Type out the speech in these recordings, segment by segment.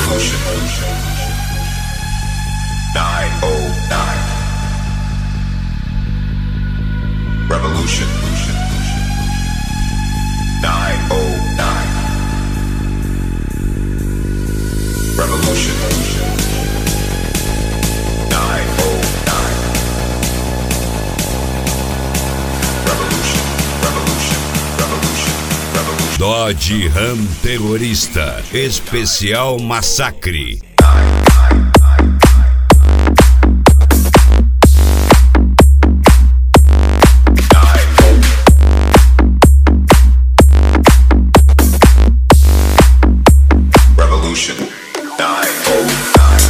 Revolution 909. Revolution 909. Revolution 909. Revolution, revolution, revolution, revolution. Dodge Ram Terrorista Especial Massacre. Revolution 909.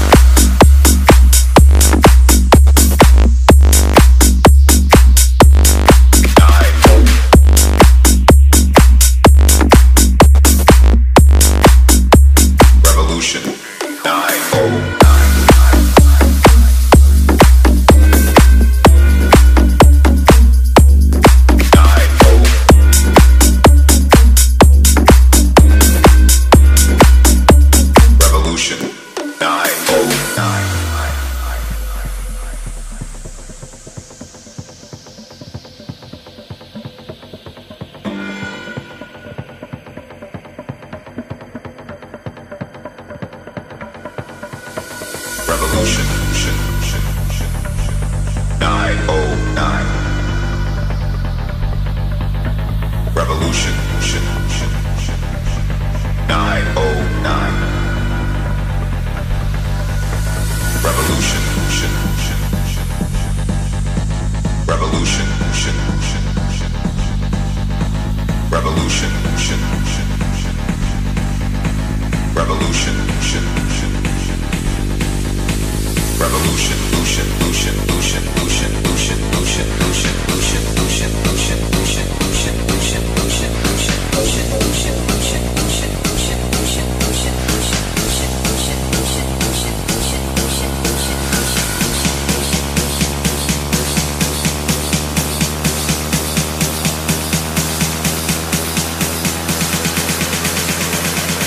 Revolution 909. Revolution 909. Revolution 909. Revolution 909. Revolution. Revolution. Revolution. Revolution.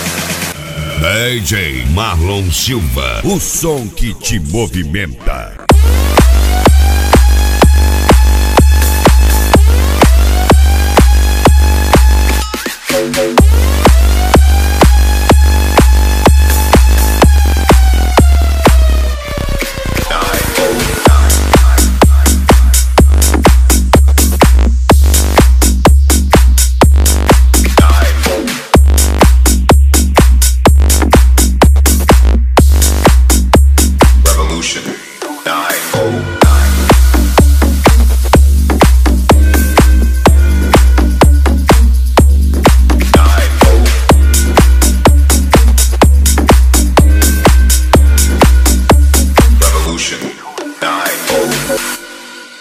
DJ Marlon Silva, o som que te movimenta.